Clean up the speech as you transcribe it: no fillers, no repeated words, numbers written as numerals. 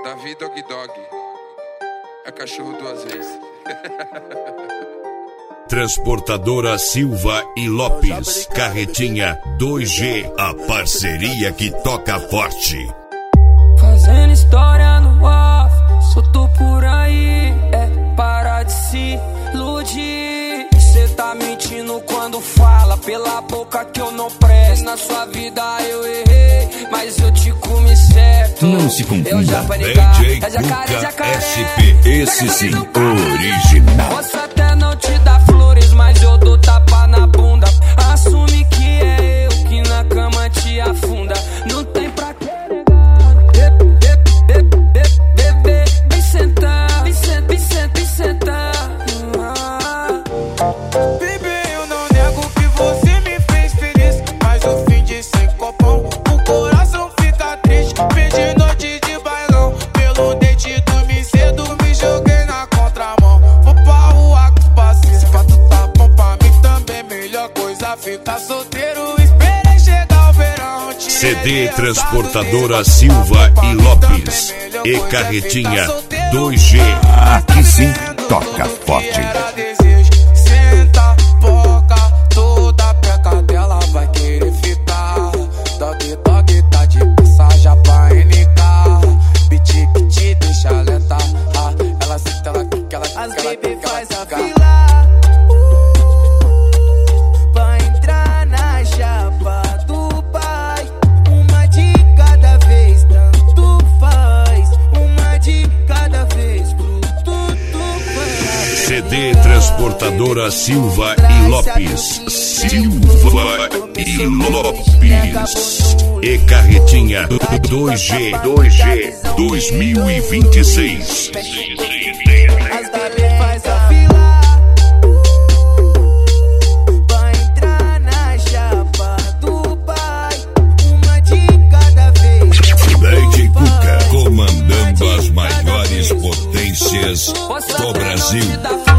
Davi Dog Dog. É cachorro duas vezes. Transportadora Silva e Lopes. Carretinha 2G. A parceria que toca forte. Fazendo história no off, solto por aí. É parar de se iludir. Cê tá mentindo quando fala pela boca que eu não presto. Na sua vida eu errei, mas eu te comi certo. Não se confunda. DJ Cuca SP. Esse sim, original. Posso até não te dar flores, mas eu dou tapa na bunda. Assume que é eu que na cama te afunda. Não tem pra que negar. Bebê, vem sentar, vem sentar. Bebê, eu não nego que você me fez feliz, mas o fim de sem copão, o coração fica triste. Perdi noite de bailão, pelo dente dormi cedo, me joguei na contramão. Vou pra rua com os parceiros, se pra tu tá bom pra mim também, melhor coisa ficar solteiro. Esperei chegar o verão. CD Transportadora Silva e Lopes. E Carretinha 2G. Aqui sim, toca forte. Senta, boca, toda peca dela vai querer ficar. Dog Dog tá de passagem pra NK. Piti, deixa lenta. Ela senta, ela quica, ela quica. As baby faz a quica. fila pra entrar na chapa do pai. Uma de cada vez, tanto faz. Uma de cada vez, pro tudo faz. CD Transportadora Silva e Lopes. Silva e Lopes. E Carretinha 2G 2026. As baby faz a fila pra entrar na chapa do pai. Uma de cada vez. DJ Cuca comandando as maiores potências do Brasil.